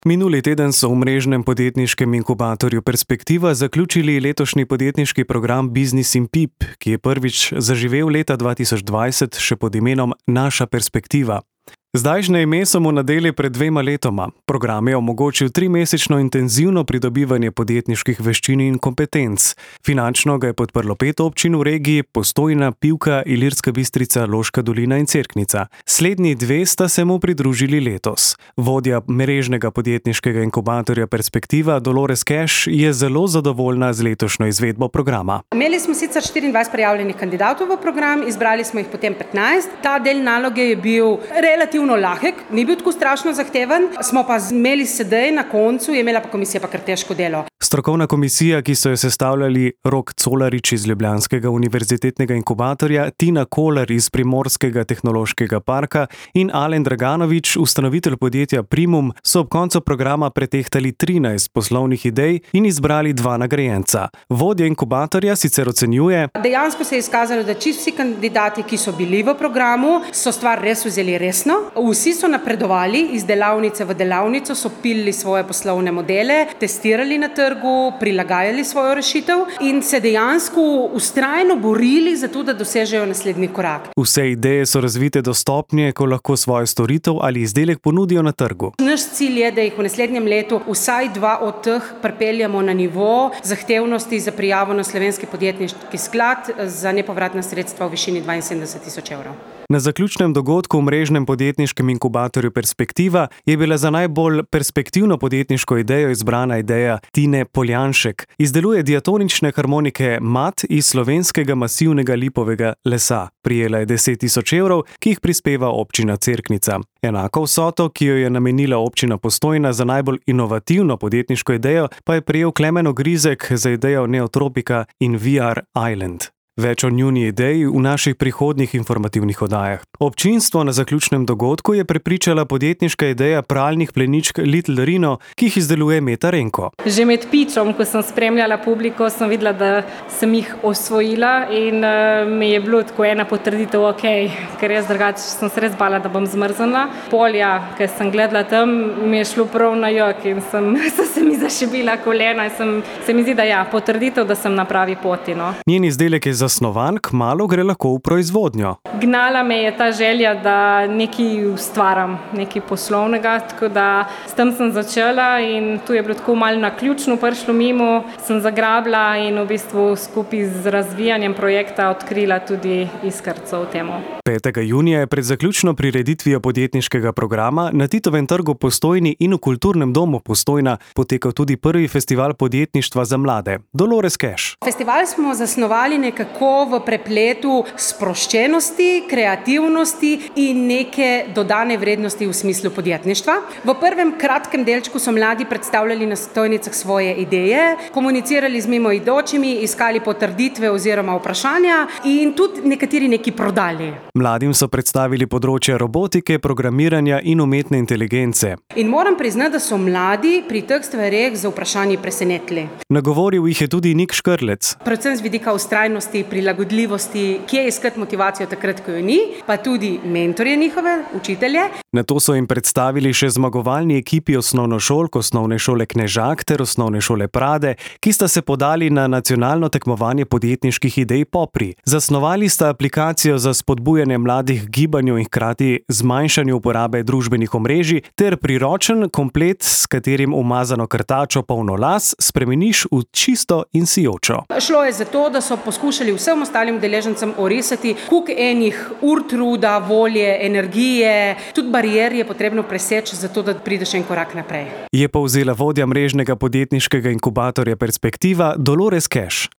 Minuli teden so v mrežnem podjetniškem inkubatorju Perspektiva zaključili letošnji podjetniški program Business in PIP, ki je prvič zaživel leta 2020 še pod imenom Naša perspektiva. Zdajšnje ime so mu nadeli pred 2 letoma. Program je omogočil 3-mesečno intenzivno pridobivanje podjetniških veščin in kompetenc. Finančno ga je podprlo 5 občin v regiji: Postojna, Pivka, Ilirska Bistrica, Loška dolina in Cerknica. Slednji 2 sta se mu pridružili letos. Vodja mrežnega podjetniškega inkubatorja Perspektiva Dolores Cash je zelo zadovoljna z letošnjo izvedbo programa. Imeli smo sicer 24 prijavljenih kandidatov v program, izbrali smo jih potem 15. Ta del naloge je bil relativno lahek, ni bil tako strašno zahteven, smo pa imeli sedaj na koncu, je imela pa komisija pa kar težko delo. Strokovna komisija, ki so jo sestavljali Rok Colarič iz ljubljanskega univerzitetnega inkubatorja, Tina Kolar iz Primorskega tehnološkega parka in Alen Draganovič, ustanovitelj podjetja Primum, so ob koncu programa pretehtali 13 poslovnih idej in izbrali 2 nagrajenca. Vodja inkubatorja sicer ocenjuje: Dejansko se je izkazalo, da čisto vsi kandidati, ki so bili v programu, so stvar res vzeli resno. Vsi so napredovali iz delavnice v delavnico, so pilili svoje poslovne modele, testirali na trgu, prilagajali svojo rešitev in se dejansko vztrajno borili za to, da dosežejo naslednji korak. Vse ideje so razvite do stopnje, ko lahko svojo storitev ali izdelek ponudijo na trgu. Naš cilj je, da jih v naslednjem letu vsaj 2 od teh pripeljamo na nivo zahtevnosti za prijavo na Slovenski podjetniški sklad za nepovratna sredstva v višini 72.000 evrov. Na zaključnem dogodku v mrežnem podjetniškem inkubatorju Perspektiva je bila za najbolj perspektivno podjetniško idejo izbrana ideja Tine Poljanšek. Izdeluje diatonične harmonike mat iz slovenskega masivnega lipovega lesa. Prijela je 10.000 evrov, ki jih prispeva občina Cerknica. Enako vsoto, ki jo je namenila občina Postojna za najbolj inovativno podjetniško idejo, pa je prejel Klemen Ogrizek za idejo Neotropika in VR Island. Več o njuni ideji v naših prihodnjih informativnih oddajah. Občinstvo na zaključnem dogodku je prepričala podjetniška ideja pralnih pleničk Little Rino, ki jih izdeluje Meta Renko. Že med pičom, ko sem spremljala publiko, sem videla, da sem jih osvojila in mi je bilo tako ena potrditev, ker jaz drugače sem se res bala, da bom zmrznila. Polja, ki sem gledala tam, mi je šlo prav na jok in so se mi zašibila kolena in se mi zdi, da potrditev, da sem na pravi poti. No. Njen izdelek je zasnovan, kmalu gre lahko v proizvodnjo. Gnala me je ta želja, da nekaj ustvaram, nekaj poslovnega, tako da s tem sem začela in tu je bilo tako malo naključno prišlo mimo, sem zagrabila in v bistvu skupaj z razvijanjem projekta odkrila tudi iskrco v temu. 5. junija je pred zaključno prireditvijo podjetniškega programa na Titovem trgu Postojni in v Kulturnem domu Postojna potekal tudi prvi festival podjetništva za mlade. Dolores Cash. Festival smo zasnovali nekako v prepletu sproščenosti, kreativnosti in neke dodane vrednosti v smislu podjetništva. V prvem kratkem delčku so mladi predstavljali na stojnicah svoje ideje, komunicirali z mimoidočimi, iskali potrditve oziroma vprašanja in tudi nekateri nekaj prodali. Mladim so predstavili področje robotike, programiranja in umetne inteligence. In moram priznati, da so mladi pri teh stvareh z vprašanji presenetili. Nagovoril jih je tudi Nik Škrlec. Predvsem z vidika vztrajnosti, prilagodljivosti, kje iskati motivacijo takrat, ko jo ni, pa tudi mentorje njihove, učitelje. Nato so jim predstavili še zmagovalni ekipi osnovnošolk Osnovne šole Knežak ter Osnovne šole Prade, ki sta se podali na nacionalno tekmovanje podjetniških idej Popri. Zasnovali sta aplikacijo za spodbujanje mladih gibanju in hkrati zmanjšanju uporabe družbenih omrežij ter priročen komplet, s katerim umazano krtačo polno las spremeniš v čisto in sijočo. Šlo je za to, da so poskušali vsem ostalim udeležencem orisati, koliko enih ur truda, volje, energije, tudi barijer je potrebno preseči, zato da prideš en korak naprej. Je povzela vodja mrežnega podjetniškega inkubatorja Perspektiva Dolores Cash.